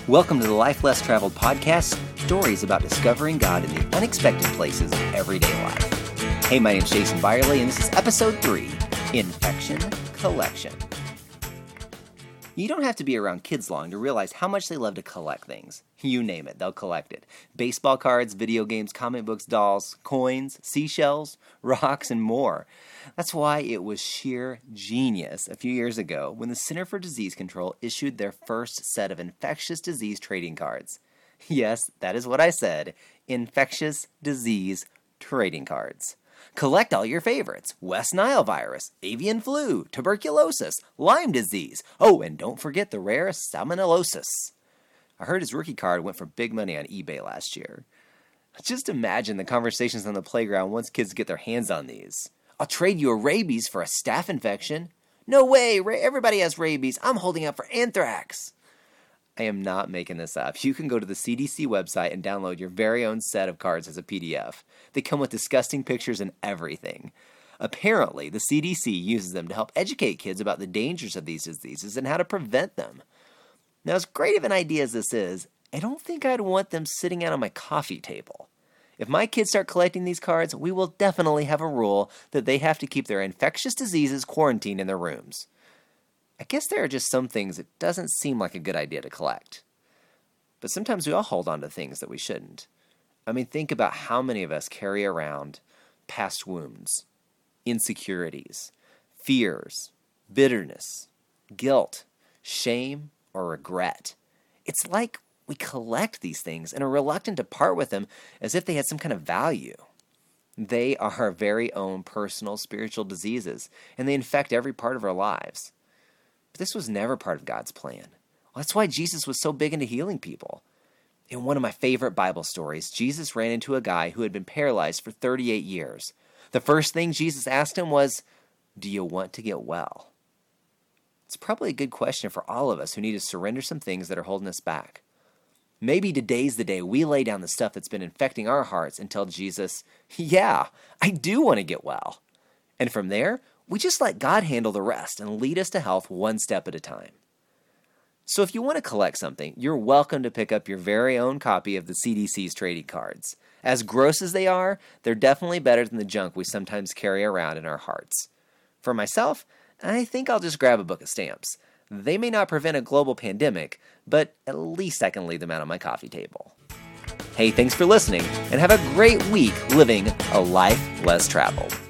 Welcome to the Life Less Traveled podcast, stories about discovering God in the unexpected places of everyday life. Hey, my name's Jason Byerly, and this is episode 3, Infection Collection. You don't have to be around kids long to realize how much they love to collect things. You name it, they'll collect it. Baseball cards, video games, comic books, dolls, coins, seashells, rocks, and more. That's why it was sheer genius a few years ago when the Center for Disease Control issued their first set of infectious disease trading cards. Yes, that is what I said, infectious disease trading cards. Collect all your favorites: West Nile virus, avian flu, tuberculosis, Lyme disease. Oh, and don't forget the rare salmonellosis. I heard his rookie card went for big money on eBay last year. Just imagine the conversations on the playground once kids get their hands on these. I'll trade you a rabies for a staph infection. No way, everybody has rabies. I'm holding out for anthrax. I am not making this up. You can go to the CDC website and download your very own set of cards as a PDF. They come with disgusting pictures and everything. Apparently, the CDC uses them to help educate kids about the dangers of these diseases and how to prevent them. Now, as great of an idea as this is, I don't think I'd want them sitting out on my coffee table. If my kids start collecting these cards, we will definitely have a rule that they have to keep their infectious diseases quarantined in their rooms. I guess there are just some things it doesn't seem like a good idea to collect. But sometimes we all hold on to things that we shouldn't. I mean, think about how many of us carry around past wounds, insecurities, fears, bitterness, guilt, shame, or regret. It's like we collect these things and are reluctant to part with them as if they had some kind of value. They are our very own personal spiritual diseases, and they infect every part of our lives. But this was never part of God's plan. Well, that's why Jesus was so big into healing people. In one of my favorite Bible stories, Jesus ran into a guy who had been paralyzed for 38 years. The first thing Jesus asked him was, "Do you want to get well?" It's probably a good question for all of us who need to surrender some things that are holding us back. Maybe today's the day we lay down the stuff that's been infecting our hearts and tell Jesus, "Yeah, I do want to get well." And from there, we just let God handle the rest and lead us to health one step at a time. So if you want to collect something, you're welcome to pick up your very own copy of the CDC's trading cards. As gross as they are, they're definitely better than the junk we sometimes carry around in our hearts. For myself, I think I'll just grab a book of stamps. They may not prevent a global pandemic, but at least I can leave them out on my coffee table. Hey, thanks for listening, and have a great week living a life less traveled.